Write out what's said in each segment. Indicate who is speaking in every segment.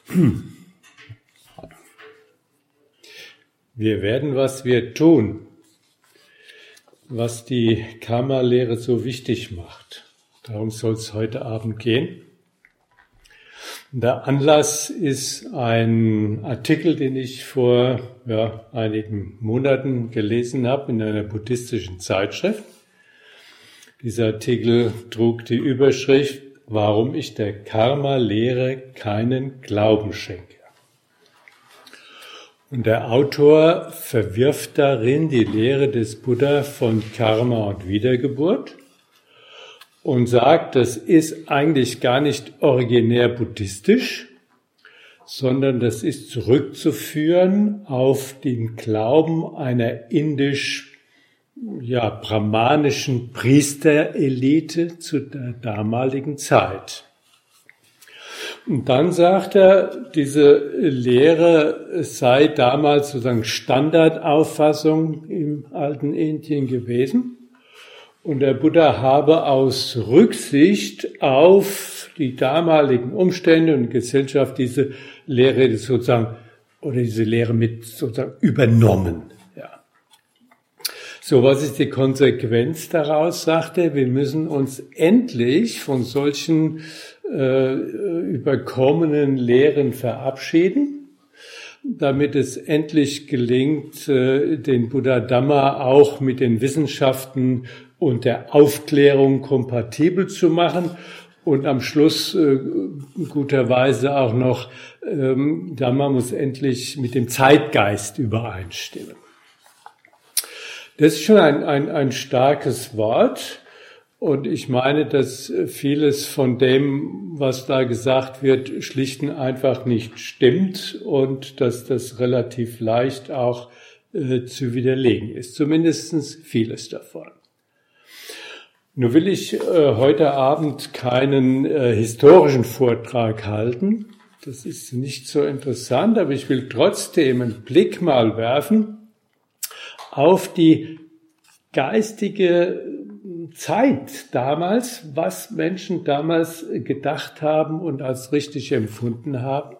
Speaker 1: Wir werden, was wir tun, was die Karma-Lehre so wichtig macht. Darum soll es heute Abend gehen. Der Anlass ist ein Artikel, den ich vor einigen Monaten gelesen habe in einer buddhistischen Zeitschrift. Dieser Artikel trug die Überschrift, warum ich der Karma-Lehre keinen Glauben schenke. Und der Autor verwirft darin die Lehre des Buddha von Karma und Wiedergeburt und sagt, das ist eigentlich gar nicht originär buddhistisch, sondern das ist zurückzuführen auf den Glauben einer brahmanischen Priesterelite zu der damaligen Zeit. Und dann sagt er, diese Lehre sei damals sozusagen Standardauffassung im alten Indien gewesen. Und der Buddha habe aus Rücksicht auf die damaligen Umstände und Gesellschaft diese Lehre mit sozusagen übernommen. Ja. So, was ist die Konsequenz daraus, sagt er? Wir müssen uns endlich von solchen überkommenen Lehren verabschieden, damit es endlich gelingt, den Buddha Dhamma auch mit den Wissenschaften und der Aufklärung kompatibel zu machen und am Schluss guterweise auch noch, Dhamma muss endlich mit dem Zeitgeist übereinstimmen. Das ist schon ein starkes Wort. Und ich meine, dass vieles von dem, was da gesagt wird, schlicht und einfach nicht stimmt und dass das relativ leicht auch zu widerlegen ist. Zumindest vieles davon. Nun will ich heute Abend keinen historischen Vortrag halten. Das ist nicht so interessant, aber ich will trotzdem einen Blick mal werfen auf die geistige Zeit damals, was Menschen damals gedacht haben und als richtig empfunden haben,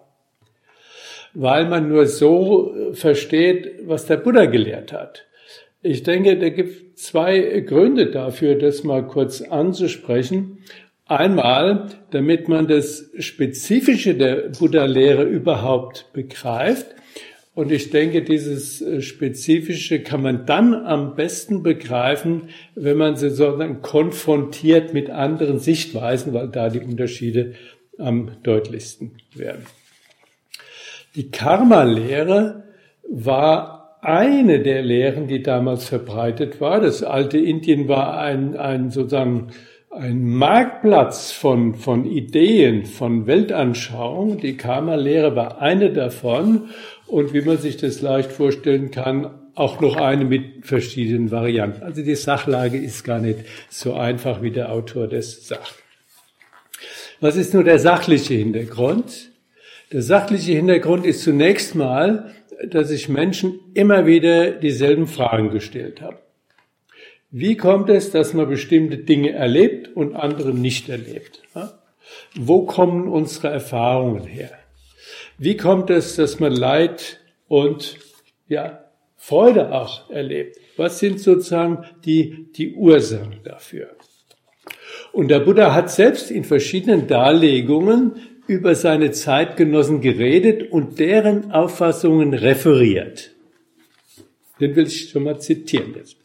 Speaker 1: weil man nur so versteht, was der Buddha gelehrt hat. Ich denke, da gibt zwei Gründe dafür, das mal kurz anzusprechen. Einmal, damit man das Spezifische der Buddha-Lehre überhaupt begreift. Und ich denke, dieses Spezifische kann man dann am besten begreifen, wenn man sie sozusagen konfrontiert mit anderen Sichtweisen, weil da die Unterschiede am deutlichsten werden. Die Karma-Lehre war eine der Lehren, die damals verbreitet war. Das alte Indien war ein Marktplatz von Ideen, von Weltanschauungen. Die Karma-Lehre war eine davon. Und wie man sich das leicht vorstellen kann, auch noch eine mit verschiedenen Varianten. Also die Sachlage ist gar nicht so einfach, wie der Autor das sagt. Was ist nur der sachliche Hintergrund? Der sachliche Hintergrund ist zunächst mal, dass sich Menschen immer wieder dieselben Fragen gestellt haben. Wie kommt es, dass man bestimmte Dinge erlebt und andere nicht erlebt? Wo kommen unsere Erfahrungen her? Wie kommt es, dass man Leid und Freude auch erlebt? Was sind sozusagen die Ursachen dafür? Und der Buddha hat selbst in verschiedenen Darlegungen über seine Zeitgenossen geredet und deren Auffassungen referiert. Den will ich schon mal zitieren jetzt.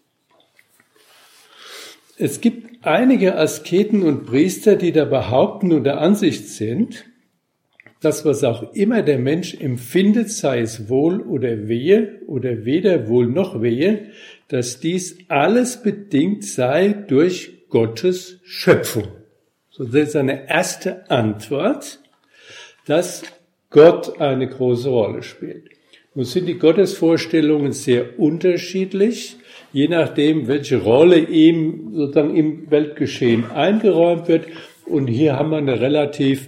Speaker 1: Es gibt einige Asketen und Priester, die da behaupten und der Ansicht sind, das, was auch immer der Mensch empfindet, sei es Wohl oder Wehe oder weder Wohl noch Wehe, dass dies alles bedingt sei durch Gottes Schöpfung. So, das ist eine erste Antwort, dass Gott eine große Rolle spielt. Nun sind die Gottesvorstellungen sehr unterschiedlich, je nachdem, welche Rolle ihm sozusagen im Weltgeschehen eingeräumt wird. Und hier haben wir eine relativ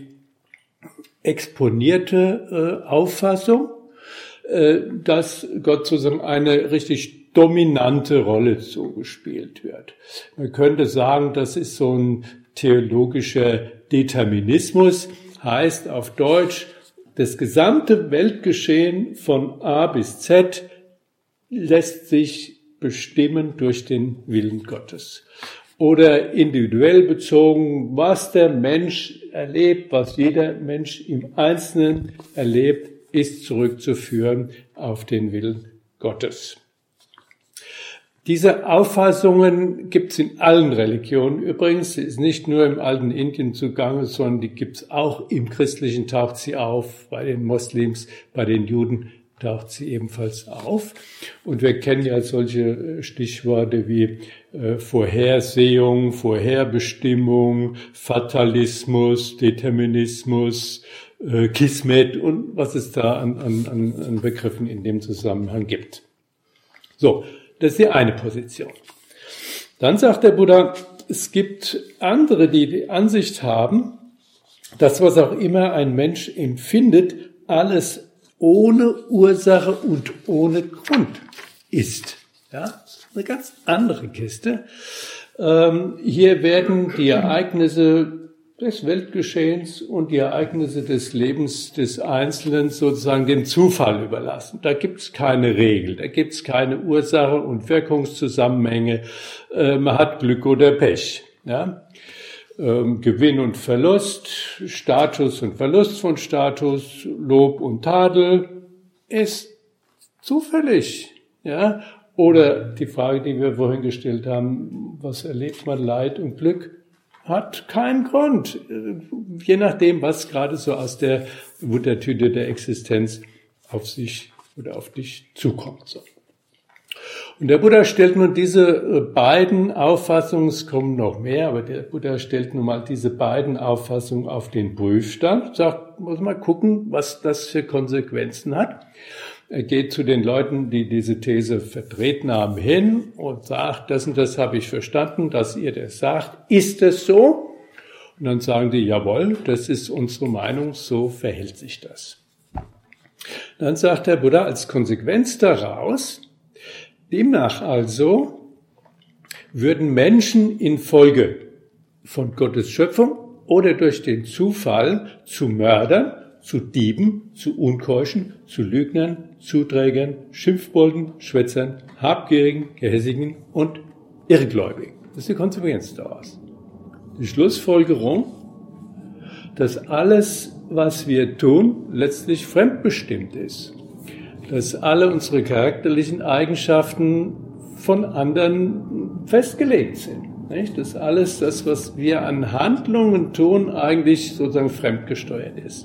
Speaker 1: exponierte Auffassung, dass Gott sozusagen eine richtig dominante Rolle zugespielt wird. Man könnte sagen, das ist so ein theologischer Determinismus, heißt auf Deutsch, das gesamte Weltgeschehen von A bis Z lässt sich bestimmen durch den Willen Gottes. Oder individuell bezogen, was der Mensch erlebt, was jeder Mensch im Einzelnen erlebt, ist zurückzuführen auf den Willen Gottes. Diese Auffassungen gibt es in allen Religionen übrigens. Sie ist nicht nur im alten Indien zugange, sondern die gibt es auch im Christlichen, taucht sie auf, bei den Moslems, bei den Juden taucht sie ebenfalls auf. Und wir kennen ja solche Stichworte wie Vorhersehung, Vorherbestimmung, Fatalismus, Determinismus, Kismet und was es da an Begriffen in dem Zusammenhang gibt. So, das ist die eine Position. Dann sagt der Buddha, es gibt andere, die die Ansicht haben, dass was auch immer ein Mensch empfindet, alles ohne Ursache und ohne Grund ist. Ja, eine ganz andere Kiste. Hier werden die Ereignisse des Weltgeschehens und die Ereignisse des Lebens des Einzelnen sozusagen dem Zufall überlassen. Da gibt es keine Regel, da gibt es keine Ursache- und Wirkungszusammenhänge. Man hat Glück oder Pech. Ja? Gewinn und Verlust, Status und Verlust von Status, Lob und Tadel ist zufällig. Ja? Oder die Frage, die wir vorhin gestellt haben, was erlebt man, Leid und Glück? Hat keinen Grund, je nachdem, was gerade so aus der Wundertüte der Existenz auf sich oder auf dich zukommt. So. Und der Buddha stellt nun diese beiden Auffassungen, es kommen noch mehr, aber der Buddha stellt nun mal diese beiden Auffassungen auf den Prüfstand, sagt, muss mal gucken, was das für Konsequenzen hat. Er geht zu den Leuten, die diese These vertreten haben, hin und sagt, das und das habe ich verstanden, dass ihr das sagt. Ist es so? Und dann sagen die, jawohl, das ist unsere Meinung, so verhält sich das. Dann sagt der Buddha als Konsequenz daraus, demnach also würden Menschen infolge von Gottes Schöpfung oder durch den Zufall zu Mördern, zu Dieben, zu Unkeuschen, zu Lügnern, Zuträgern, Schimpfbolden, Schwätzern, Habgierigen, Gehässigen und Irrgläubigen. Das ist die Konsequenz daraus. Die Schlussfolgerung, dass alles, was wir tun, letztlich fremdbestimmt ist. Dass alle unsere charakterlichen Eigenschaften von anderen festgelegt sind. Nicht? Dass alles, das, was wir an Handlungen tun, eigentlich sozusagen fremdgesteuert ist.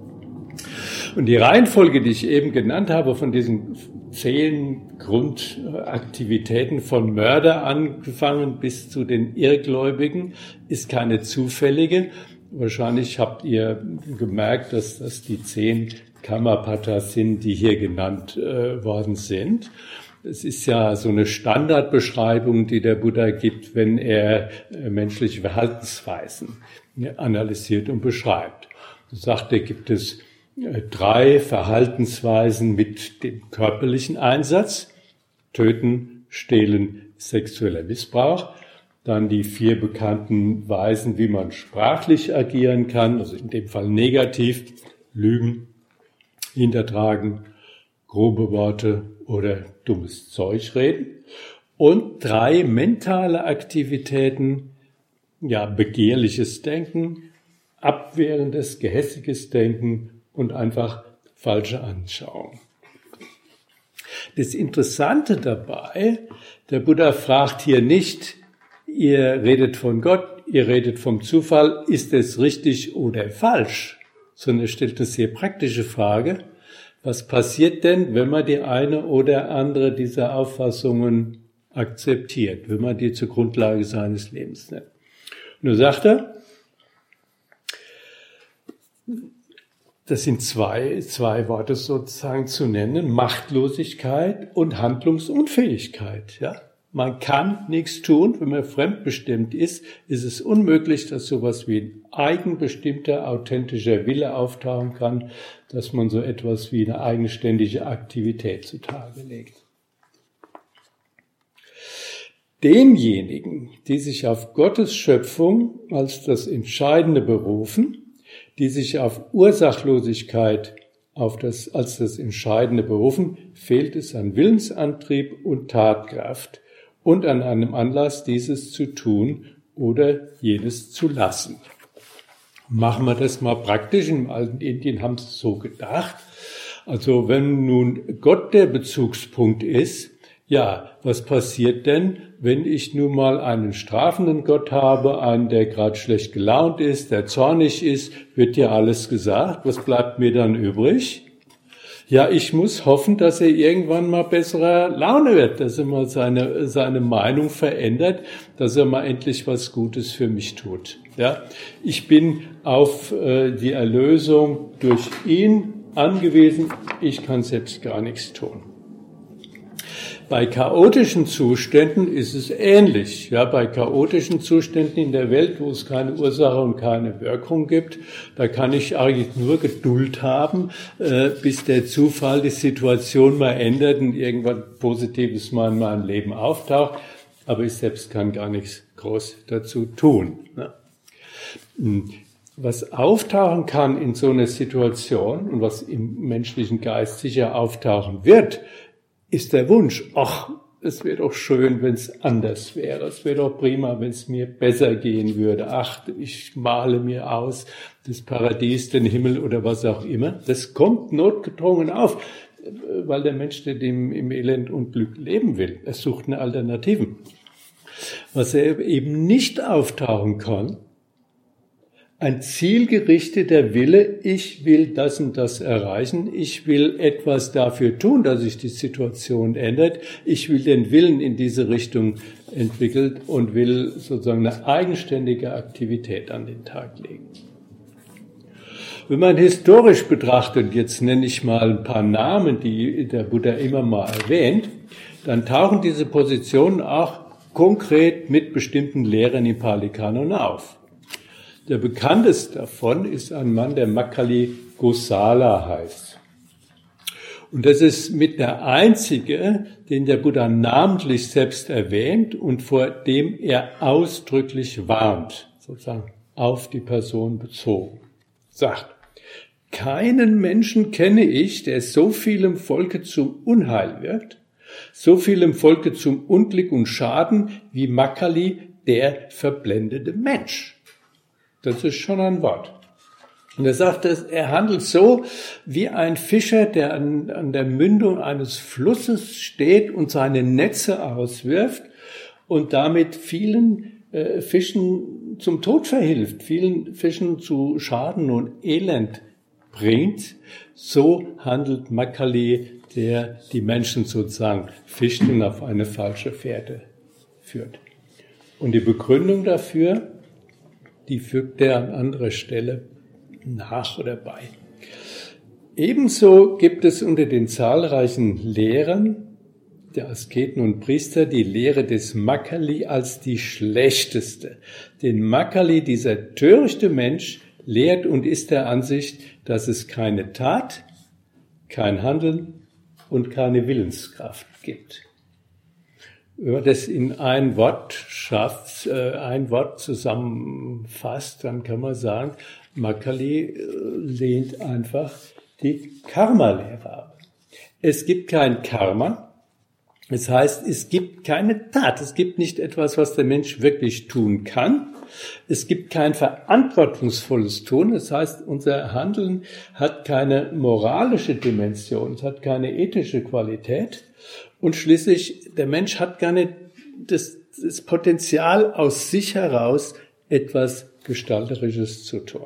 Speaker 1: Und die Reihenfolge, die ich eben genannt habe, von diesen 10 Grundaktivitäten von Mörder angefangen bis zu den Irrgläubigen, ist keine zufällige. Wahrscheinlich habt ihr gemerkt, dass das die 10 Kammapatas sind, die hier genannt worden sind. Es ist ja so eine Standardbeschreibung, die der Buddha gibt, wenn er menschliche Verhaltensweisen analysiert und beschreibt. So sagt er, gibt es 3 Verhaltensweisen mit dem körperlichen Einsatz: Töten, Stehlen, sexueller Missbrauch. Dann die 4 bekannten Weisen, wie man sprachlich agieren kann, also in dem Fall negativ: Lügen, Hintertragen, grobe Worte oder dummes Zeug reden. Und 3 mentale Aktivitäten, ja, begehrliches Denken, abwehrendes, gehässiges Denken und einfach falsche Anschauung. Das Interessante dabei, der Buddha fragt hier nicht, ihr redet von Gott, ihr redet vom Zufall, ist es richtig oder falsch, sondern er stellt eine sehr praktische Frage, was passiert denn, wenn man die eine oder andere dieser Auffassungen akzeptiert, wenn man die zur Grundlage seines Lebens nimmt. Und da sagt er, das sind zwei Worte sozusagen zu nennen: Machtlosigkeit und Handlungsunfähigkeit. Ja? Man kann nichts tun, wenn man fremdbestimmt ist. Ist es unmöglich, dass sowas wie ein eigenbestimmter, authentischer Wille auftauchen kann, dass man so etwas wie eine eigenständige Aktivität zutage legt. Demjenigen, die sich auf Gottes Schöpfung als das Entscheidende berufen, die sich auf Ursachlosigkeit als das entscheidende Berufen, fehlt es an Willensantrieb und Tatkraft und an einem Anlass, dieses zu tun oder jenes zu lassen. Machen wir das mal praktisch. Im alten Indien haben sie es so gedacht. Also wenn nun Gott der Bezugspunkt ist, ja, was passiert denn, wenn ich nun mal einen strafenden Gott habe, einen, der gerade schlecht gelaunt ist, der zornig ist, wird ja alles gesagt. Was bleibt mir dann übrig? Ja, ich muss hoffen, dass er irgendwann mal besserer Laune wird, dass er mal seine Meinung verändert, dass er mal endlich was Gutes für mich tut. Ja, ich bin auf die Erlösung durch ihn angewiesen. Ich kann selbst gar nichts tun. Bei chaotischen Zuständen ist es ähnlich. Ja, bei chaotischen Zuständen in der Welt, wo es keine Ursache und keine Wirkung gibt, da kann ich eigentlich nur Geduld haben, bis der Zufall die Situation mal ändert und irgendwas Positives mal in meinem Leben auftaucht. Aber ich selbst kann gar nichts groß dazu tun. Was auftauchen kann in so einer Situation und was im menschlichen Geist sicher auftauchen wird, ist der Wunsch, ach, es wäre doch schön, wenn es anders wäre. Es wäre doch prima, wenn es mir besser gehen würde. Ach, ich male mir aus das Paradies, den Himmel oder was auch immer. Das kommt notgedrungen auf, weil der Mensch nicht im Elend und Glück leben will. Er sucht eine Alternative. Was er eben nicht auftauchen kann, ein zielgerichteter Wille, ich will das und das erreichen, ich will etwas dafür tun, dass sich die Situation ändert, ich will den Willen in diese Richtung entwickeln und will sozusagen eine eigenständige Aktivität an den Tag legen. Wenn man historisch betrachtet, jetzt nenne ich mal ein paar Namen, die der Buddha immer mal erwähnt, dann tauchen diese Positionen auch konkret mit bestimmten Lehrern im Pali Kanon auf. Der bekannteste davon ist ein Mann, der Makkhali Gosala heißt. Und das ist mit der einzige, den der Buddha namentlich selbst erwähnt und vor dem er ausdrücklich warnt, sozusagen auf die Person bezogen. Sagt, keinen Menschen kenne ich, der so vielem Volke zum Unheil wirkt, so vielem Volke zum Unglück und Schaden wie Makkhali, der verblendete Mensch. Das ist schon ein Wort. Und er sagt, er handelt so wie ein Fischer, der an der Mündung eines Flusses steht und seine Netze auswirft und damit vielen Fischen zum Tod verhilft, vielen Fischen zu Schaden und Elend bringt. So handelt Makkhali, der die Menschen sozusagen fischt und auf eine falsche Fährte führt. Und die Begründung dafür, die fügt er an anderer Stelle nach oder bei. Ebenso gibt es unter den zahlreichen Lehrern der Asketen und Priester die Lehre des Makkhali als die schlechteste. Den Makkhali, dieser törichte Mensch, lehrt und ist der Ansicht, dass es keine Tat, kein Handeln und keine Willenskraft gibt. Wenn man das in ein Wort schafft, ein Wort zusammenfasst, dann kann man sagen, Makkhali lehnt einfach die Karma-Lehre ab. Es gibt kein Karma, das heißt, es gibt keine Tat, es gibt nicht etwas, was der Mensch wirklich tun kann. Es gibt kein verantwortungsvolles Tun, das heißt, unser Handeln hat keine moralische Dimension, es hat keine ethische Qualität. Und schließlich, der Mensch hat gar nicht das Potenzial aus sich heraus, etwas Gestalterisches zu tun.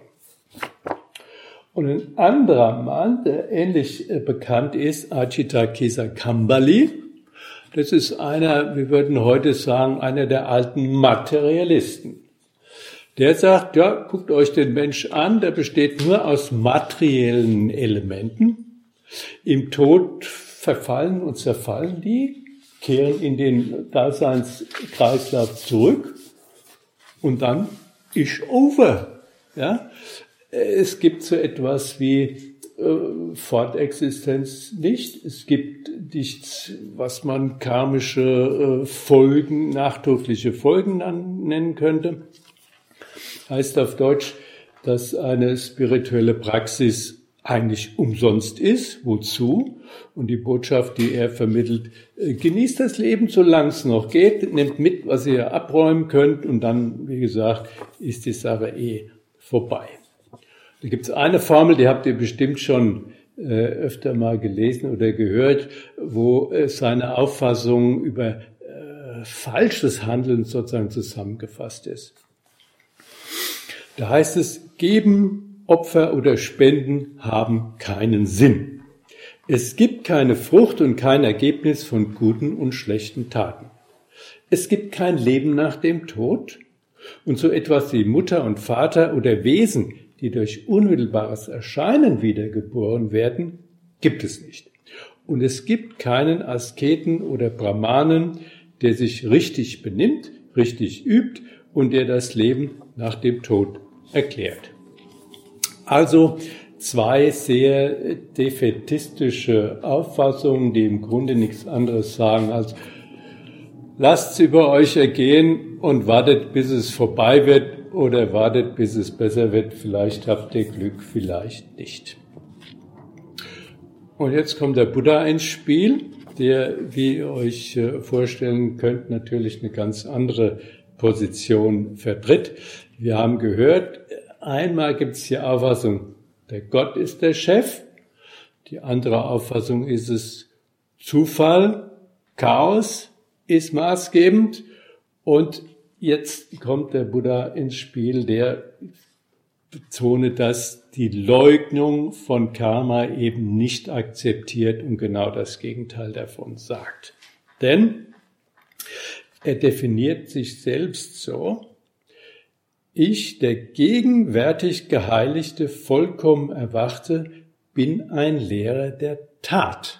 Speaker 1: Und ein anderer Mann, der ähnlich bekannt ist, Ajita Kesakambali, das ist einer, wir würden heute sagen, einer der alten Materialisten. Der sagt, ja, guckt euch den Mensch an, der besteht nur aus materiellen Elementen. Im Tod verfallen und zerfallen die, kehren in den Daseinskreislauf zurück und dann ist over. Ja? Es gibt so etwas wie Fortexistenz nicht. Es gibt nichts, was man karmische Folgen, nachtodliche Folgen nennen könnte. Heißt auf Deutsch, dass eine spirituelle Praxis eigentlich umsonst ist. Wozu? Und die Botschaft, die er vermittelt, genießt das Leben, solange es noch geht, nehmt mit, was ihr abräumen könnt und dann, wie gesagt, ist die Sache vorbei. Da gibt es eine Formel, die habt ihr bestimmt schon öfter mal gelesen oder gehört, wo seine Auffassung über falsches Handeln sozusagen zusammengefasst ist. Da heißt es, geben, Opfer oder Spenden haben keinen Sinn. Es gibt keine Frucht und kein Ergebnis von guten und schlechten Taten. Es gibt kein Leben nach dem Tod und so etwas wie Mutter und Vater oder Wesen, die durch unmittelbares Erscheinen wiedergeboren werden, gibt es nicht. Und es gibt keinen Asketen oder Brahmanen, der sich richtig benimmt, richtig übt und der das Leben nach dem Tod erklärt. Also zwei sehr defätistische Auffassungen, die im Grunde nichts anderes sagen als lasst's über euch ergehen und wartet, bis es vorbei wird oder wartet, bis es besser wird. Vielleicht habt ihr Glück, vielleicht nicht. Und jetzt kommt der Buddha ins Spiel, der, wie ihr euch vorstellen könnt, natürlich eine ganz andere Position vertritt. Wir haben gehört, einmal gibt es die Auffassung, der Gott ist der Chef. Die andere Auffassung ist es, Zufall, Chaos ist maßgebend. Und jetzt kommt der Buddha ins Spiel, der betont, dass die Leugnung von Karma eben nicht akzeptiert und genau das Gegenteil davon sagt. Denn er definiert sich selbst so: Ich, der gegenwärtig Geheiligte, vollkommen Erwachte, bin ein Lehrer der Tat,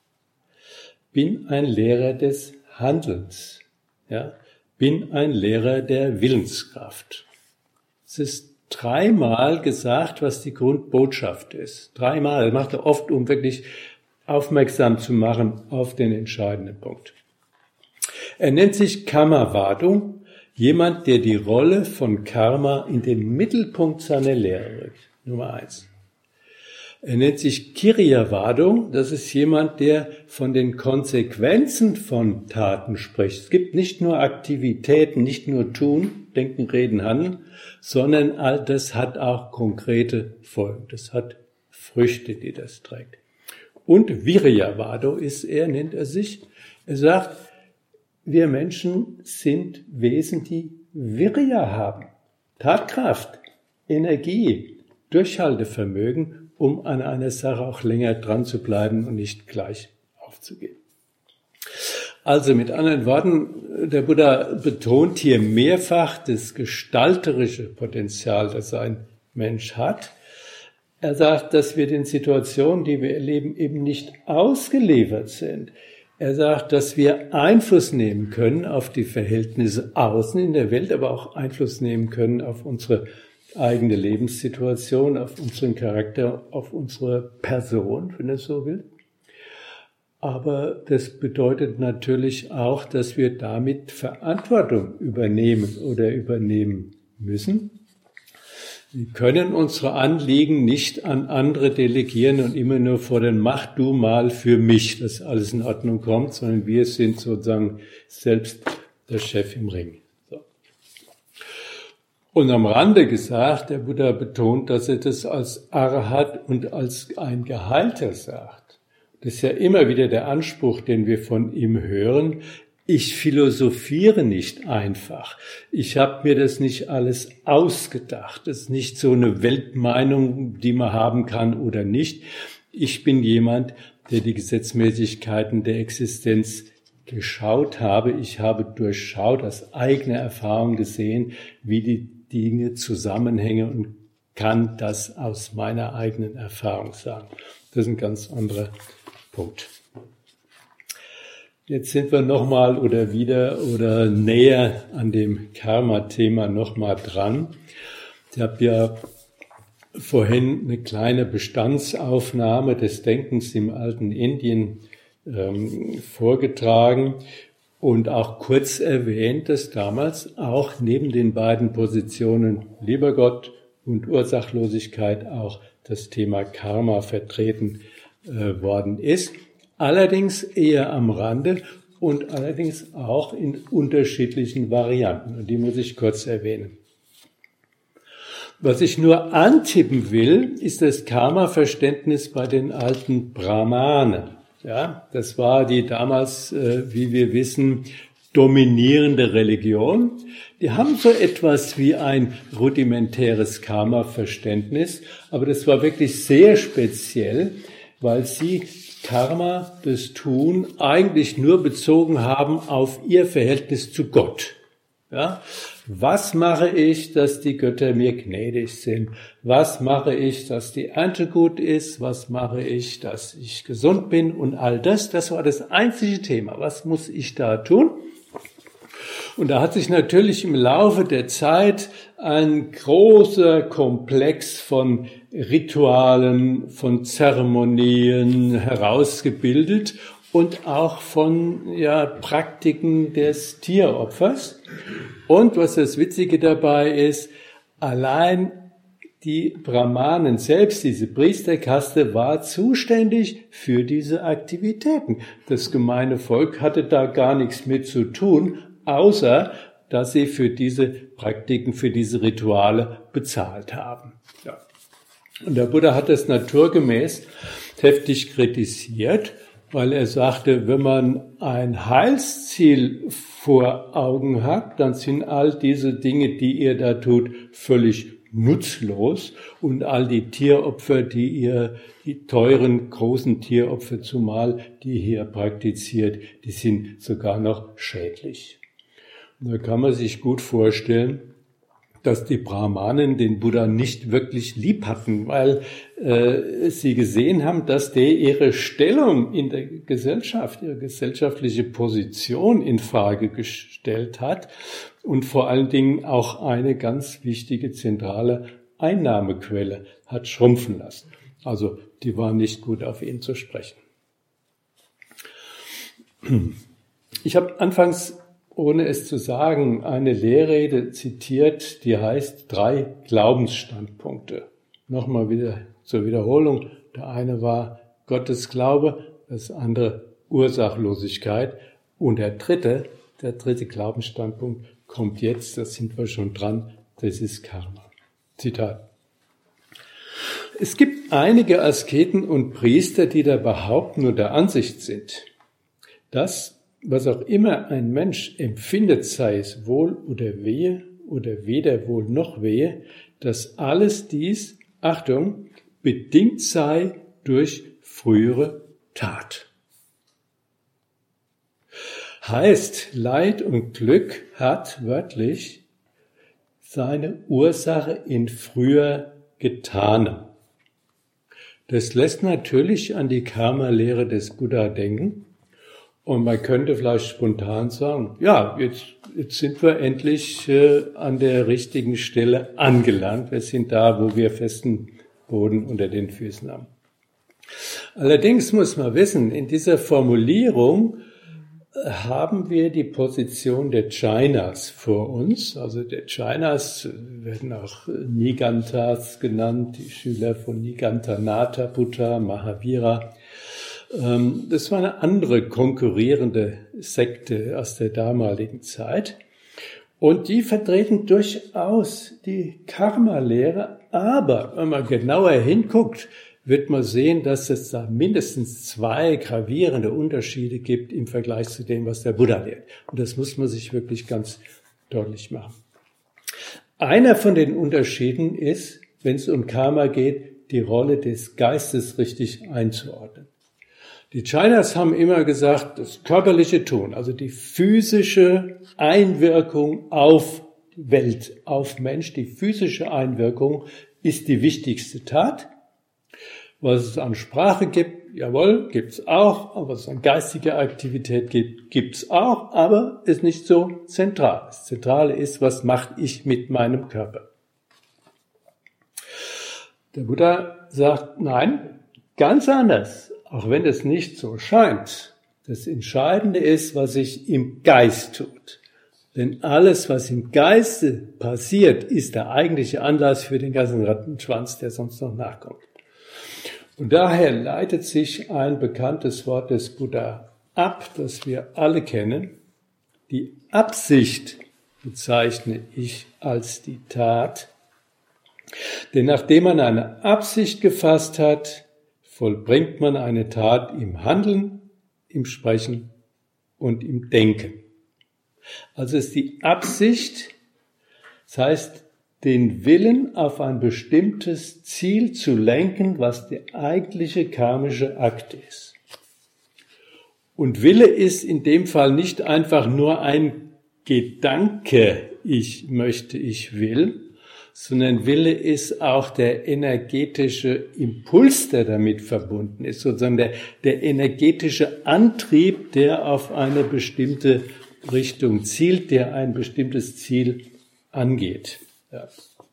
Speaker 1: bin ein Lehrer des Handelns, ja, bin ein Lehrer der Willenskraft. Es ist dreimal gesagt, was die Grundbotschaft ist. Dreimal. Das macht er oft, um wirklich aufmerksam zu machen auf den entscheidenden Punkt. Er nennt sich Karmavadu, jemand, der die Rolle von Karma in den Mittelpunkt seiner Lehre rückt. Nummer 1. Er nennt sich Kiryavadu, das ist jemand, der von den Konsequenzen von Taten spricht. Es gibt nicht nur Aktivitäten, nicht nur Tun, Denken, Reden, Handeln, sondern all das hat auch konkrete Folgen. Das hat Früchte, die das trägt. Und Viryavadu ist er, nennt er sich. Er sagt, wir Menschen sind Wesen, die Virya haben. Tatkraft, Energie, Durchhaltevermögen, um an einer Sache auch länger dran zu bleiben und nicht gleich aufzugeben. Also mit anderen Worten, der Buddha betont hier mehrfach das gestalterische Potenzial, das ein Mensch hat. Er sagt, dass wir den Situationen, die wir erleben, eben nicht ausgeliefert sind. Er sagt, dass wir Einfluss nehmen können auf die Verhältnisse außen in der Welt, aber auch Einfluss nehmen können auf unsere eigene Lebenssituation, auf unseren Charakter, auf unsere Person, wenn es so will. Aber das bedeutet natürlich auch, dass wir damit Verantwortung übernehmen oder übernehmen müssen. Wir können unsere Anliegen nicht an andere delegieren und immer nur fordern, mach du mal für mich, dass alles in Ordnung kommt, sondern wir sind sozusagen selbst der Chef im Ring. So. Und am Rande gesagt, der Buddha betont, dass er das als Arhat und als ein Geheilter sagt. Das ist ja immer wieder der Anspruch, den wir von ihm hören. Ich philosophiere nicht einfach. Ich habe mir das nicht alles ausgedacht. Das ist nicht so eine Weltmeinung, die man haben kann oder nicht. Ich bin jemand, der die Gesetzmäßigkeiten der Existenz geschaut habe. Ich habe durchschaut, aus eigener Erfahrung gesehen, wie die Dinge zusammenhängen und kann das aus meiner eigenen Erfahrung sagen. Das ist ein ganz anderer Punkt. Jetzt sind wir nochmal oder näher an dem Karma-Thema nochmal dran. Ich habe ja vorhin eine kleine Bestandsaufnahme des Denkens im alten Indien vorgetragen und auch kurz erwähnt, dass damals auch neben den beiden Positionen lieber Gott und Ursachlosigkeit auch das Thema Karma vertreten worden ist. Allerdings eher am Rande und allerdings auch in unterschiedlichen Varianten. Und die muss ich kurz erwähnen. Was ich nur antippen will, ist das Karma-Verständnis bei den alten Brahmanen. Ja, das war die damals, wie wir wissen, dominierende Religion. Die haben so etwas wie ein rudimentäres Karma-Verständnis, aber das war wirklich sehr speziell, weil sie Karma, das Tun, eigentlich nur bezogen haben auf ihr Verhältnis zu Gott. Ja? Was mache ich, dass die Götter mir gnädig sind? Was mache ich, dass die Ernte gut ist? Was mache ich, dass ich gesund bin? Und all das, das war das einzige Thema. Was muss ich da tun? Und da hat sich natürlich im Laufe der Zeit ein großer Komplex von Ritualen, von Zeremonien herausgebildet und auch von Praktiken des Tieropfers. Und was das Witzige dabei ist, allein die Brahmanen selbst, diese Priesterkaste, war zuständig für diese Aktivitäten. Das gemeine Volk hatte da gar nichts mit zu tun, außer dass sie für diese Praktiken, für diese Rituale bezahlt haben. Ja. Und der Buddha hat das naturgemäß heftig kritisiert, weil er sagte, wenn man ein Heilsziel vor Augen hat, dann sind all diese Dinge, die ihr da tut, völlig nutzlos und all die Tieropfer, die teuren, großen Tieropfer zumal, die ihr hier praktiziert, die sind sogar noch schädlich. Und da kann man sich gut vorstellen, dass die Brahmanen den Buddha nicht wirklich lieb hatten, weil sie gesehen haben, dass der ihre Stellung in der Gesellschaft, ihre gesellschaftliche Position in Frage gestellt hat und vor allen Dingen auch eine ganz wichtige zentrale Einnahmequelle hat schrumpfen lassen. Also die waren nicht gut auf ihn zu sprechen. Ich habe anfangs, ohne es zu sagen, eine Lehrrede zitiert, die heißt 3 Glaubensstandpunkte. Nochmal wieder zur Wiederholung. Der eine war Gottes Glaube, das andere Ursachlosigkeit und der dritte Glaubensstandpunkt kommt jetzt, da sind wir schon dran, das ist Karma. Zitat. Es gibt einige Asketen und Priester, die da behaupten und der Ansicht sind, dass was auch immer ein Mensch empfindet, sei es Wohl oder Wehe oder weder Wohl noch Wehe, dass alles dies, Achtung, bedingt sei durch frühere Tat. Heißt, Leid und Glück hat wörtlich seine Ursache in früher Getanem. Das lässt natürlich an die Karma-Lehre des Buddha denken. Und man könnte vielleicht spontan sagen, ja, jetzt sind wir endlich an der richtigen Stelle angelangt. Wir sind da, wo wir festen Boden unter den Füßen haben. Allerdings muss man wissen, in dieser Formulierung haben wir die Position der Jainas vor uns. Also der Jainas werden auch Niganthas genannt, die Schüler von Nigantanatha Buddha, Mahavira. Das war eine andere konkurrierende Sekte aus der damaligen Zeit. Und die vertreten durchaus die Karma-Lehre. Aber wenn man genauer hinguckt, wird man sehen, dass es da mindestens 2 gravierende Unterschiede gibt im Vergleich zu dem, was der Buddha lehrt. Und das muss man sich wirklich ganz deutlich machen. Einer von den Unterschieden ist, wenn es um Karma geht, die Rolle des Geistes richtig einzuordnen. Die Jainas haben immer gesagt, das körperliche Tun, also die physische Einwirkung auf die Welt, auf Mensch, die physische Einwirkung ist die wichtigste Tat. Was es an Sprache gibt, jawohl, gibt's auch, aber was es an geistiger Aktivität gibt, gibt's auch, aber ist nicht so zentral. Das Zentrale ist, was mache ich mit meinem Körper? Der Buddha sagt, nein, ganz anders. Auch wenn es nicht so scheint, das Entscheidende ist, was sich im Geist tut. Denn alles, was im Geiste passiert, ist der eigentliche Anlass für den ganzen Rattenschwanz, der sonst noch nachkommt. Und daher leitet sich ein bekanntes Wort des Buddha ab, das wir alle kennen. Die Absicht bezeichne ich als die Tat. Denn nachdem man eine Absicht gefasst hat, vollbringt man eine Tat im Handeln, im Sprechen und im Denken. Also ist die Absicht, das heißt, den Willen auf ein bestimmtes Ziel zu lenken, was der eigentliche karmische Akt ist. Und Wille ist in dem Fall nicht einfach nur ein Gedanke, ich möchte, ich will, sondern Wille ist auch der energetische Impuls, der damit verbunden ist, sozusagen der energetische Antrieb, der auf eine bestimmte Richtung zielt, der ein bestimmtes Ziel angeht. Ja.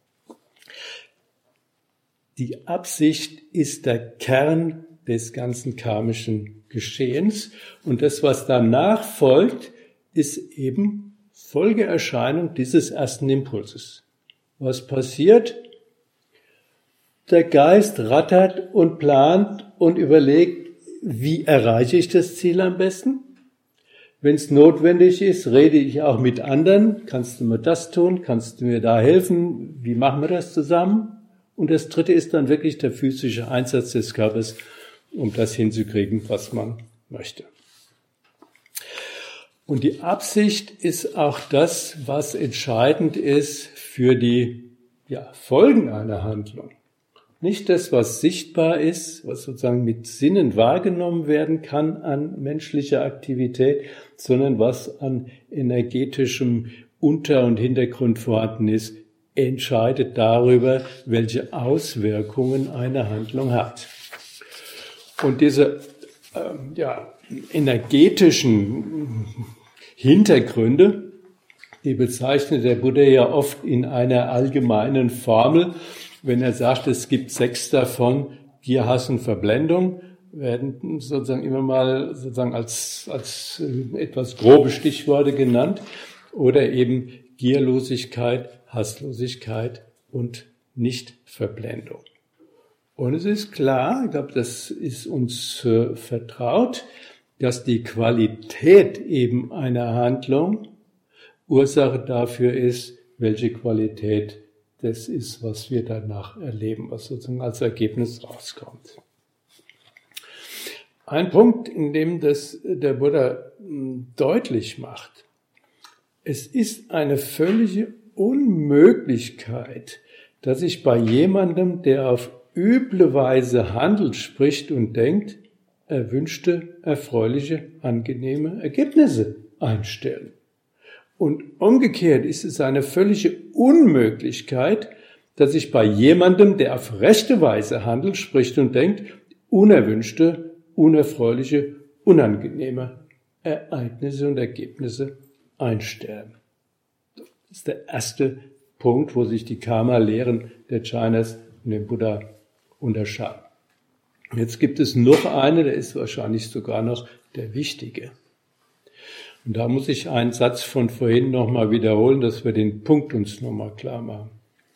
Speaker 1: Die Absicht ist der Kern des ganzen karmischen Geschehens und das, was danach folgt, ist eben Folgeerscheinung dieses ersten Impulses. Was passiert? Der Geist rattert und plant und überlegt, wie erreiche ich das Ziel am besten? Wenn es notwendig ist, rede ich auch mit anderen. Kannst du mir das tun? Kannst du mir da helfen? Wie machen wir das zusammen? Und das dritte ist dann wirklich der physische Einsatz des Körpers, um das hinzukriegen, was man möchte. Und die Absicht ist auch das, was entscheidend ist für die Folgen einer Handlung. Nicht das, was sichtbar ist, was sozusagen mit Sinnen wahrgenommen werden kann an menschlicher Aktivität, sondern was an energetischem Unter- und Hintergrund vorhanden ist, entscheidet darüber, welche Auswirkungen eine Handlung hat. Und diese energetischen Hintergründe, die bezeichnet der Buddha ja oft in einer allgemeinen Formel. Wenn er sagt, es gibt 6 davon, Gier, Hass und Verblendung, werden sozusagen immer mal sozusagen als etwas grobe Stichworte genannt. Oder eben Gierlosigkeit, Hasslosigkeit und Nichtverblendung. Und es ist klar, ich glaube, das ist uns vertraut, dass die Qualität eben einer Handlung Ursache dafür ist, welche Qualität das ist, was wir danach erleben, was sozusagen als Ergebnis rauskommt. Ein Punkt, in dem das der Buddha deutlich macht: Es ist eine völlige Unmöglichkeit, dass ich bei jemandem, der auf üble Weise handelt, spricht und denkt, erwünschte, erfreuliche, angenehme Ergebnisse einstellen. Und umgekehrt ist es eine völlige Unmöglichkeit, dass ich bei jemandem, der auf rechte Weise handelt, spricht und denkt, unerwünschte, unerfreuliche, unangenehme Ereignisse und Ergebnisse einstellen. Das ist der erste Punkt, wo sich die Karma-Lehren der Jhainas und dem Buddha unterscheiden. Jetzt gibt es noch eine, der ist wahrscheinlich sogar noch der wichtige. Und da muss ich einen Satz von vorhin nochmal wiederholen, dass wir den Punkt uns nochmal klar machen.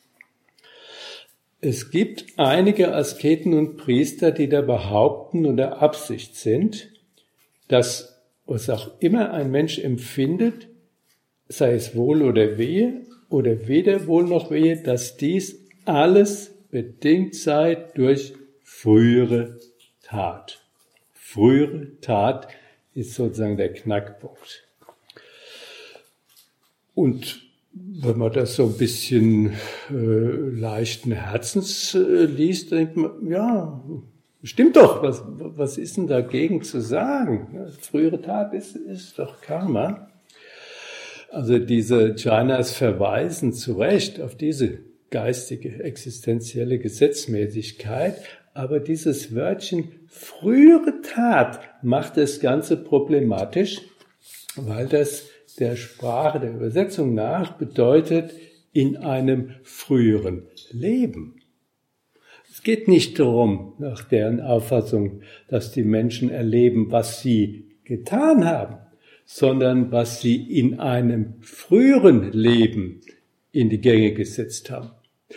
Speaker 1: Es gibt einige Asketen und Priester, die da behaupten und der Absicht sind, dass, was auch immer ein Mensch empfindet, sei es Wohl oder Wehe oder weder Wohl noch Wehe, dass dies alles bedingt sei durch frühere Tat. Frühere Tat ist sozusagen der Knackpunkt. Und wenn man das so ein bisschen leichten Herzens liest, denkt man, ja, stimmt doch, was ist denn dagegen zu sagen? Ja, frühere Tat ist doch Karma. Also diese Jhainas verweisen zu Recht auf diese geistige, existenzielle Gesetzmäßigkeit, aber dieses Wörtchen frühere Tat macht das Ganze problematisch, weil das der Sprache, der Übersetzung nach bedeutet in einem früheren Leben. Es geht nicht darum, nach deren Auffassung, dass die Menschen erleben, was sie getan haben, sondern was sie in einem früheren Leben in die Gänge gesetzt haben.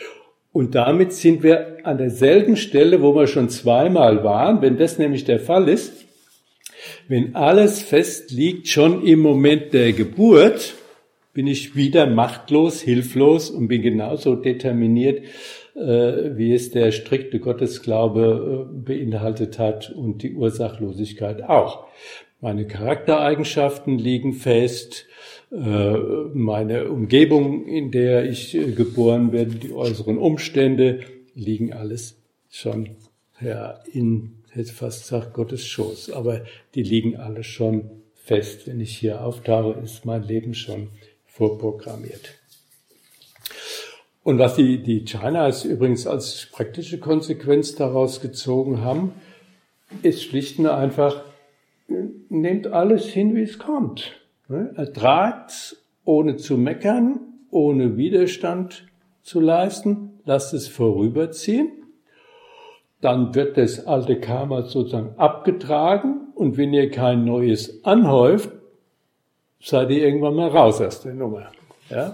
Speaker 1: Und damit sind wir an derselben Stelle, wo wir schon zweimal waren. Wenn das nämlich der Fall ist, wenn alles fest liegt, schon im Moment der Geburt, bin ich wieder machtlos, hilflos und bin genauso determiniert, wie es der strikte Gottesglaube beinhaltet hat und die Ursachlosigkeit auch. Meine Charaktereigenschaften liegen fest, meine Umgebung, in der ich geboren werde, die äußeren Umstände liegen alles schon in, hätte fast gesagt, Gottes Schoß. Aber die liegen alle schon fest. Wenn ich hier auftauche, ist mein Leben schon vorprogrammiert. Und was die Chinas übrigens als praktische Konsequenz daraus gezogen haben, ist schlicht und einfach, nehmt alles hin, wie es kommt. Ertragt, ohne zu meckern, ohne Widerstand zu leisten, lasst es vorüberziehen. Dann wird das alte Karma sozusagen abgetragen und wenn ihr kein neues anhäuft, seid ihr irgendwann mal raus aus der Nummer. Ja?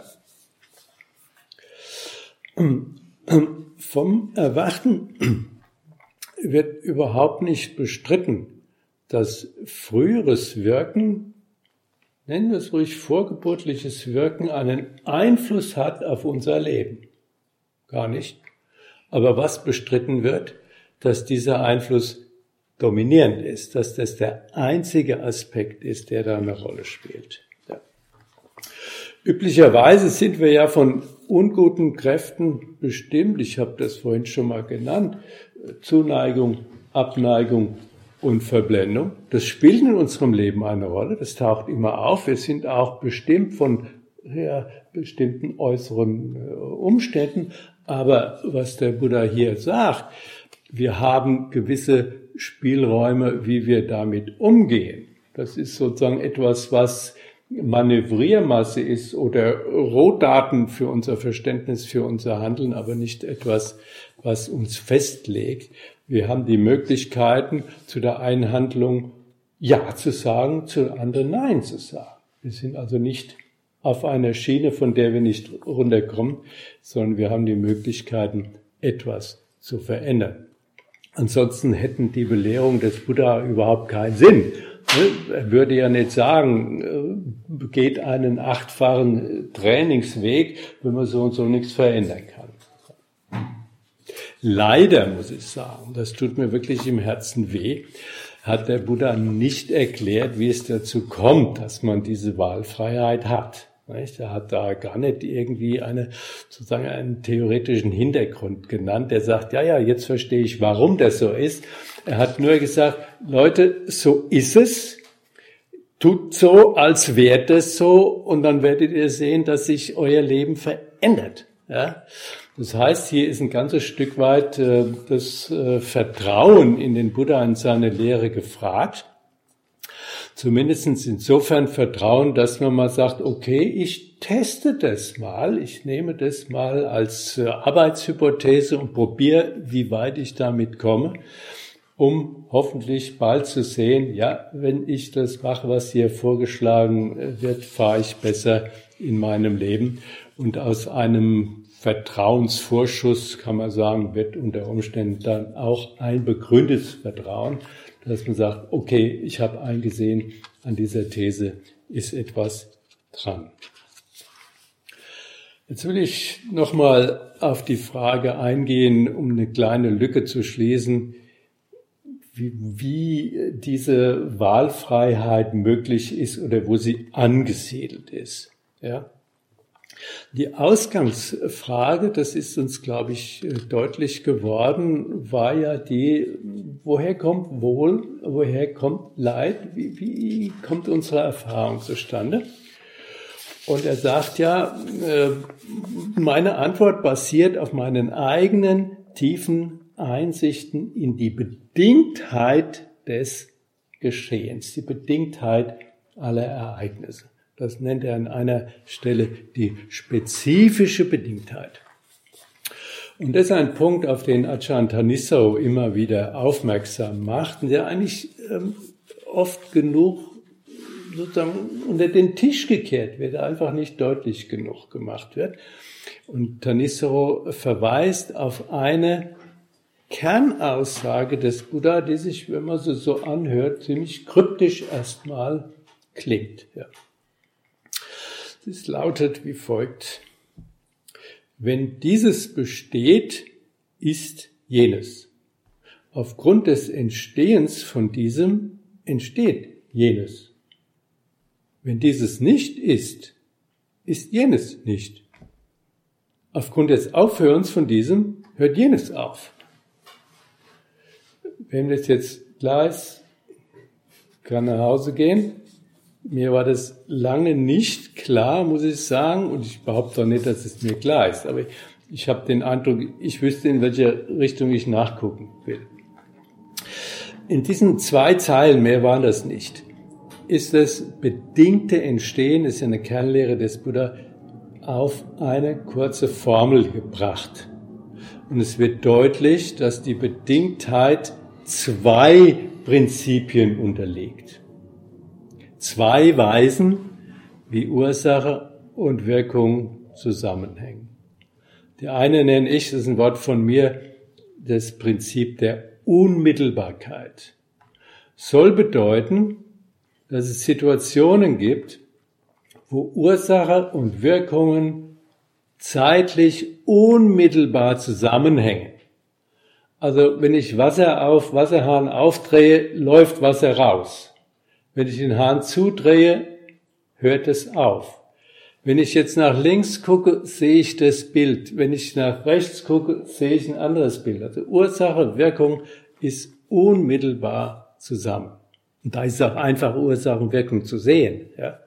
Speaker 1: Vom Erwachen wird überhaupt nicht bestritten, dass früheres Wirken, nennen wir es ruhig vorgeburtliches Wirken, einen Einfluss hat auf unser Leben. Gar nicht. Aber was bestritten wird, dass dieser Einfluss dominierend ist, dass das der einzige Aspekt ist, der da eine Rolle spielt. Ja. Üblicherweise sind wir ja von unguten Kräften bestimmt, ich habe das vorhin schon mal genannt, Zuneigung, Abneigung und Verblendung. Das spielt in unserem Leben eine Rolle, das taucht immer auf. Wir sind auch bestimmt von bestimmten äußeren Umständen, aber was der Buddha hier sagt, wir haben gewisse Spielräume, wie wir damit umgehen. Das ist sozusagen etwas, was Manövriermasse ist oder Rohdaten für unser Verständnis, für unser Handeln, aber nicht etwas, was uns festlegt. Wir haben die Möglichkeiten, zu der einen Handlung Ja zu sagen, zur anderen Nein zu sagen. Wir sind also nicht auf einer Schiene, von der wir nicht runterkommen, sondern wir haben die Möglichkeiten, etwas zu verändern. Ansonsten hätten die Belehrungen des Buddha überhaupt keinen Sinn. Er würde ja nicht sagen, geht einen 8-fachen Trainingsweg, wenn man so und so nichts verändern kann. Leider muss ich sagen, das tut mir wirklich im Herzen weh, hat der Buddha nicht erklärt, wie es dazu kommt, dass man diese Wahlfreiheit hat. Er hat da gar nicht irgendwie sozusagen einen theoretischen Hintergrund genannt, der sagt, ja, jetzt verstehe ich, warum das so ist. Er hat nur gesagt, Leute, so ist es, tut so, als wäre das so, und dann werdet ihr sehen, dass sich euer Leben verändert. Ja? Das heißt, hier ist ein ganzes Stück weit das Vertrauen in den Buddha und seine Lehre gefragt. Zumindest insofern Vertrauen, dass man mal sagt, okay, ich teste das mal, ich nehme das mal als Arbeitshypothese und probiere, wie weit ich damit komme, um hoffentlich bald zu sehen, ja, wenn ich das mache, was hier vorgeschlagen wird, fahre ich besser in meinem Leben. Und aus einem Vertrauensvorschuss, kann man sagen, wird unter Umständen dann auch ein begründetes Vertrauen, dass man sagt, okay, ich habe eingesehen, an dieser These ist etwas dran. Jetzt will ich nochmal auf die Frage eingehen, um eine kleine Lücke zu schließen, wie diese Wahlfreiheit möglich ist oder wo sie angesiedelt ist. Ja? Die Ausgangsfrage, das ist uns, glaube ich, deutlich geworden, war ja die, woher kommt Wohl, woher kommt Leid, wie kommt unsere Erfahrung zustande? Und er sagt ja, meine Antwort basiert auf meinen eigenen tiefen Einsichten in die Bedingtheit des Geschehens, die Bedingtheit aller Ereignisse. Das nennt er an einer Stelle die spezifische Bedingtheit. Und das ist ein Punkt, auf den Ajahn Thanissaro immer wieder aufmerksam macht und der eigentlich oft genug sozusagen unter den Tisch gekehrt wird, einfach nicht deutlich genug gemacht wird. Und Thanissaro verweist auf eine Kernaussage des Buddha, die sich, wenn man sie so anhört, ziemlich kryptisch erstmal klingt. Ja. Es lautet wie folgt: Wenn dieses besteht, ist jenes. Aufgrund des Entstehens von diesem entsteht jenes. Wenn dieses nicht ist, ist jenes nicht. Aufgrund des Aufhörens von diesem hört jenes auf. Wenn das jetzt klar ist, kann nach Hause gehen. Mir war das lange nicht klar, muss ich sagen, und ich behaupte auch nicht, dass es mir klar ist. Aber ich habe den Eindruck, ich wüsste, in welche Richtung ich nachgucken will. In diesen 2 Zeilen, mehr waren das nicht, ist das bedingte Entstehen, ist ja eine Kernlehre des Buddha, auf eine kurze Formel gebracht. Und es wird deutlich, dass die Bedingtheit 2 Prinzipien unterliegt. 2 Weisen, wie Ursache und Wirkung zusammenhängen. Die eine nenne ich, das ist ein Wort von mir, das Prinzip der Unmittelbarkeit. Soll bedeuten, dass es Situationen gibt, wo Ursache und Wirkungen zeitlich unmittelbar zusammenhängen. Also wenn ich Wasserhahn aufdrehe, läuft Wasser raus. Wenn ich den Hahn zudrehe, hört es auf. Wenn ich jetzt nach links gucke, sehe ich das Bild. Wenn ich nach rechts gucke, sehe ich ein anderes Bild. Also Ursache, Wirkung ist unmittelbar zusammen. Und da ist es auch einfach, Ursache und Wirkung zu sehen. Ja.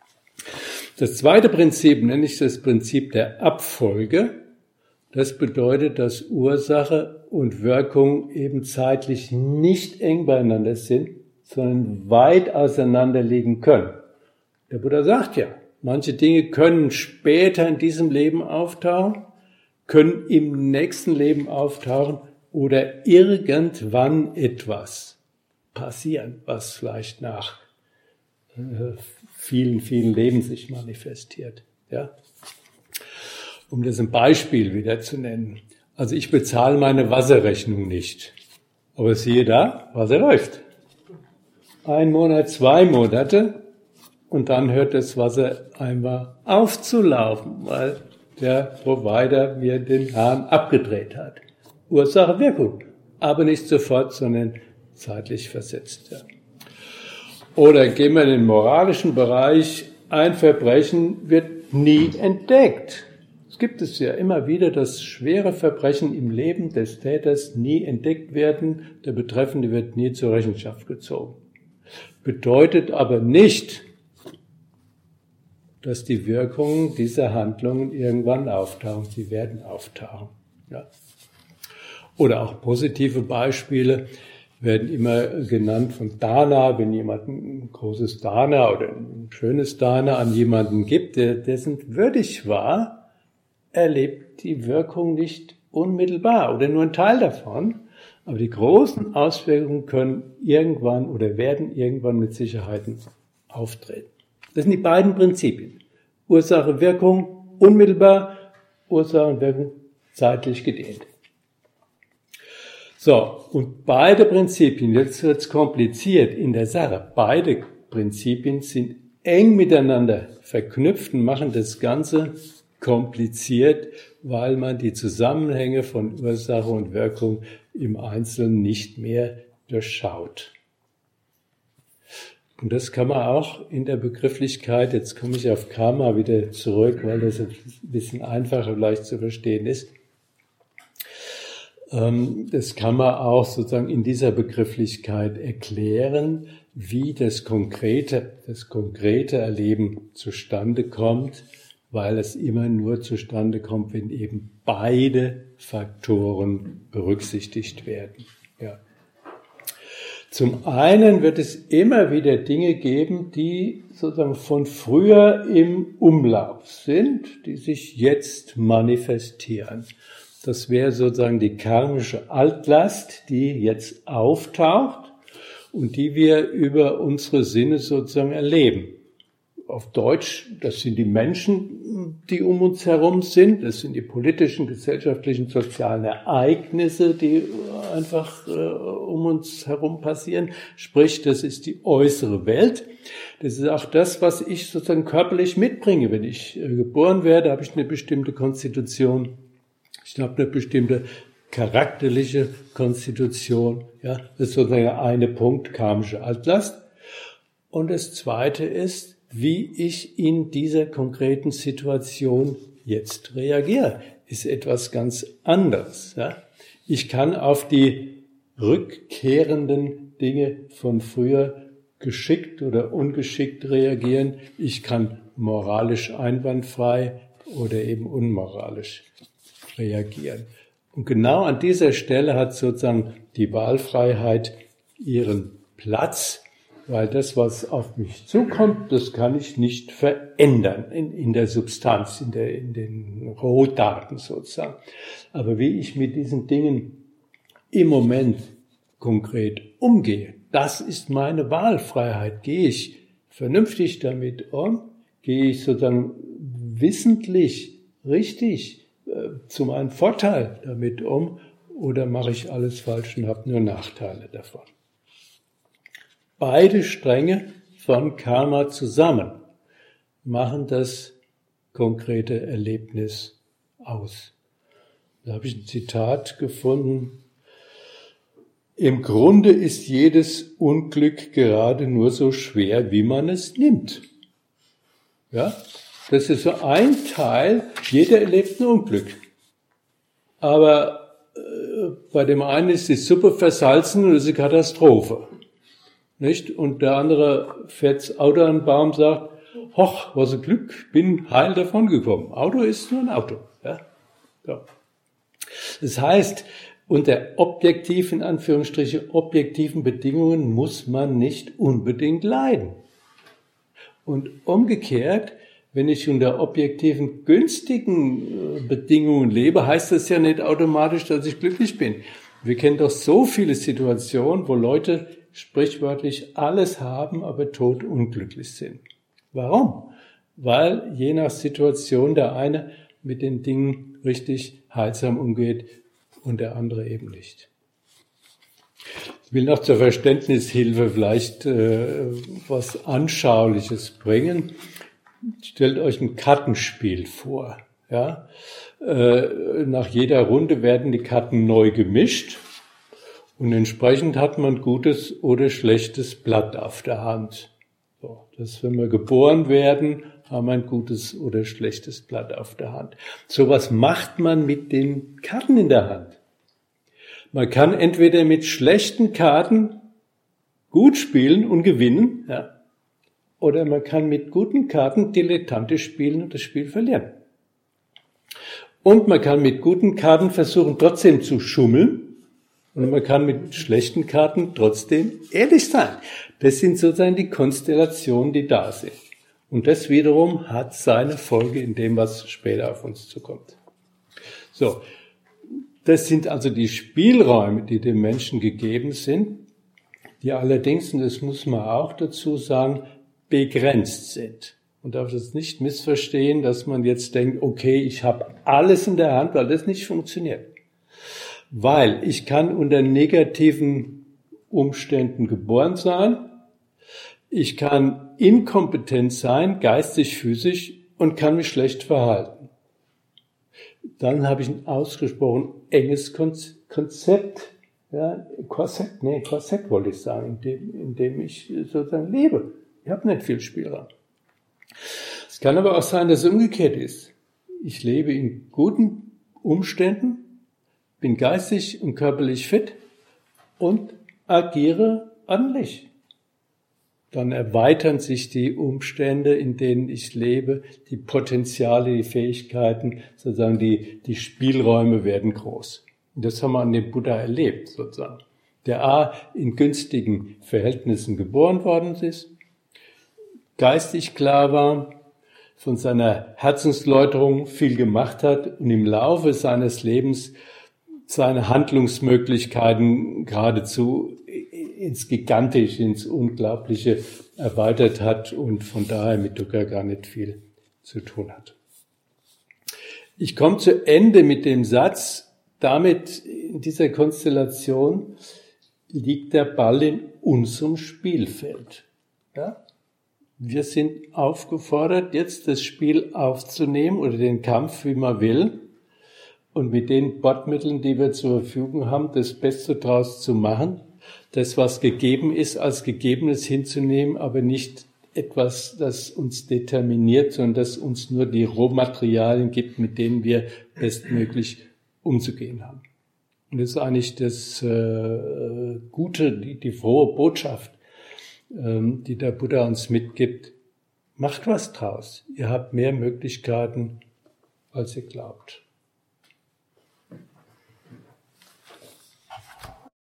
Speaker 1: Das zweite Prinzip nenne ich das Prinzip der Abfolge. Das bedeutet, dass Ursache und Wirkung eben zeitlich nicht eng beieinander sind, sondern weit auseinander liegen können. Der Buddha sagt ja, manche Dinge können später in diesem Leben auftauchen, können im nächsten Leben auftauchen oder irgendwann etwas passieren, was vielleicht nach vielen, vielen Leben sich manifestiert. Ja? Um das ein Beispiel wieder zu nennen. Also ich bezahle meine Wasserrechnung nicht. Aber siehe da, Wasser läuft. 1 Monat, 2 Monate und dann hört das Wasser einmal auf zu laufen, weil der Provider mir den Hahn abgedreht hat. Ursache, Wirkung. Aber nicht sofort, sondern zeitlich versetzt. Ja. Oder gehen wir in den moralischen Bereich. Ein Verbrechen wird nie entdeckt. Es gibt es ja immer wieder, dass schwere Verbrechen im Leben des Täters nie entdeckt werden. Der Betreffende wird nie zur Rechenschaft gezogen. Bedeutet aber nicht, dass die Wirkungen dieser Handlungen irgendwann auftauchen. Sie werden auftauchen. Ja. Oder auch positive Beispiele werden immer genannt von Dana, wenn jemand ein großes Dana oder ein schönes Dana an jemanden gibt, der dessen würdig war, erlebt die Wirkung nicht unmittelbar oder nur ein Teil davon. Aber die großen Auswirkungen können irgendwann oder werden irgendwann mit Sicherheit auftreten. Das sind die beiden Prinzipien. Ursache, Wirkung, unmittelbar, Ursache und Wirkung zeitlich gedehnt. So, und beide Prinzipien, jetzt wird's kompliziert in der Sache, beide Prinzipien sind eng miteinander verknüpft und machen das Ganze kompliziert, weil man die Zusammenhänge von Ursache und Wirkung im Einzelnen nicht mehr durchschaut. Und das kann man auch in der Begrifflichkeit, jetzt komme ich auf Karma wieder zurück, weil das ein bisschen einfacher leicht zu verstehen ist. Das kann man auch sozusagen in dieser Begrifflichkeit erklären, wie das konkrete Erleben zustande kommt, weil es immer nur zustande kommt, wenn eben beide Faktoren berücksichtigt werden. Ja. Zum einen wird es immer wieder Dinge geben, die sozusagen von früher im Umlauf sind, die sich jetzt manifestieren. Das wäre sozusagen die karmische Altlast, die jetzt auftaucht und die wir über unsere Sinne sozusagen erleben. Auf Deutsch, das sind die Menschen, die um uns herum sind, das sind die politischen, gesellschaftlichen, sozialen Ereignisse, die einfach um uns herum passieren. Sprich, das ist die äußere Welt. Das ist auch das, was ich sozusagen körperlich mitbringe. Wenn ich geboren werde, habe ich eine bestimmte Konstitution, ich habe eine bestimmte charakterliche Konstitution. Ja, das ist sozusagen der eine Punkt, karmische Altlast. Und das zweite ist, wie ich in dieser konkreten Situation jetzt reagiere, ist etwas ganz anderes. Ja? Ich kann auf die rückkehrenden Dinge von früher geschickt oder ungeschickt reagieren. Ich kann moralisch einwandfrei oder eben unmoralisch reagieren. Und genau an dieser Stelle hat sozusagen die Wahlfreiheit ihren Platz, weil das, was auf mich zukommt, das kann ich nicht verändern in der Substanz, in den Rohdaten sozusagen. Aber wie ich mit diesen Dingen im Moment konkret umgehe, das ist meine Wahlfreiheit. Gehe ich vernünftig damit um? Gehe ich sozusagen wissentlich, richtig zu meinem Vorteil damit um? Oder mache ich alles falsch und habe nur Nachteile davon? Beide Stränge von Karma zusammen machen das konkrete Erlebnis aus. Da habe ich ein Zitat gefunden. Im Grunde ist jedes Unglück gerade nur so schwer, wie man es nimmt. Ja, das ist so ein Teil, jeder erlebt ein Unglück. Aber bei dem einen ist die Suppe versalzen und das ist eine Katastrophe. Nicht? Und der andere fährt das Auto an den Baum und sagt, hoch, was ein Glück, bin heil davon gekommen. Auto ist nur ein Auto. Ja? So. Das heißt, unter objektiv, in Anführungsstriche, objektiven Bedingungen muss man nicht unbedingt leiden. Und umgekehrt, wenn ich unter objektiven, günstigen Bedingungen lebe, heißt das ja nicht automatisch, dass ich glücklich bin. Wir kennen doch so viele Situationen, wo Leute sprichwörtlich alles haben, aber todunglücklich sind. Warum? Weil je nach Situation der eine mit den Dingen richtig heilsam umgeht und der andere eben nicht. Ich will noch zur Verständnishilfe vielleicht was Anschauliches bringen. Stellt euch ein Kartenspiel vor. Ja? Nach jeder Runde werden die Karten neu gemischt. Und entsprechend hat man gutes oder schlechtes Blatt auf der Hand. So, dass wenn wir geboren werden, haben wir ein gutes oder schlechtes Blatt auf der Hand. So was macht man mit den Karten in der Hand. Man kann entweder mit schlechten Karten gut spielen und gewinnen, ja, oder man kann mit guten Karten dilettantisch spielen und das Spiel verlieren. Und man kann mit guten Karten versuchen, trotzdem zu schummeln. Und man kann mit schlechten Karten trotzdem ehrlich sein. Das sind sozusagen die Konstellationen, die da sind. Und das wiederum hat seine Folge in dem, was später auf uns zukommt. So, das sind also die Spielräume, die dem Menschen gegeben sind, die allerdings, und das muss man auch dazu sagen, begrenzt sind. Und darf das nicht missverstehen, dass man jetzt denkt, okay, ich habe alles in der Hand, weil das nicht funktioniert. Weil ich kann unter negativen Umständen geboren sein, ich kann inkompetent sein, geistig, physisch, und kann mich schlecht verhalten. Dann habe ich ein ausgesprochen enges Konzept, ja, Korsett wollte ich sagen, in dem ich sozusagen lebe. Ich habe nicht viel Spielraum. Es kann aber auch sein, dass es umgekehrt ist. Ich lebe in guten Umständen, bin geistig und körperlich fit und agiere ordentlich. Dann erweitern sich die Umstände, in denen ich lebe, die Potenziale, die Fähigkeiten, sozusagen die Spielräume werden groß. Und das haben wir an dem Buddha erlebt, sozusagen. Der A in günstigen Verhältnissen geboren worden ist, geistig klar war, von seiner Herzensläuterung viel gemacht hat und im Laufe seines Lebens seine Handlungsmöglichkeiten geradezu ins Gigantische, ins Unglaubliche erweitert hat und von daher mit Dukkha gar nicht viel zu tun hat. Ich komme zu Ende mit dem Satz, damit in dieser Konstellation liegt der Ball in unserem Spielfeld. Ja? Wir sind aufgefordert, jetzt das Spiel aufzunehmen oder den Kampf, wie man will, und mit den Bordmitteln, die wir zur Verfügung haben, das Beste draus zu machen, das, was gegeben ist, als Gegebenes hinzunehmen, aber nicht etwas, das uns determiniert, sondern das uns nur die Rohmaterialien gibt, mit denen wir bestmöglich umzugehen haben. Und das ist eigentlich das Gute, die frohe Botschaft, die der Buddha uns mitgibt. Macht was draus. Ihr habt mehr Möglichkeiten, als ihr glaubt.